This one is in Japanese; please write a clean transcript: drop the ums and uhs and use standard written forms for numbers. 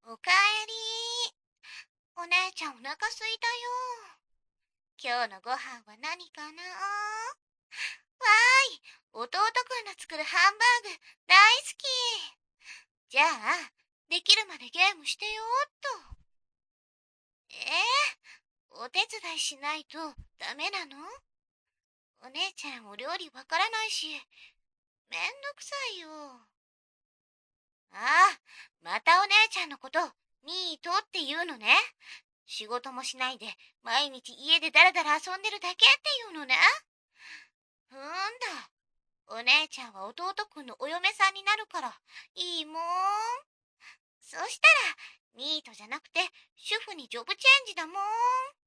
おかえり。お姉ちゃんお腹すいたよ。今日のご飯は何かな。わーい、弟くんの作るハンバーグ大好き。じゃあ、できるまでゲームしてよっと。お手伝いしないとダメなの？お姉ちゃんお料理わからないし、めんどくさいよ。ああ、またお姉ちゃんのこと、ニートって言うのね。仕事もしないで、毎日家でダラダラ遊んでるだけっていうのね。ふーんだ。お姉ちゃんは弟くんのお嫁さんになるから、いいもん。そしたら、ニートじゃなくて、主婦にジョブチェンジだもん。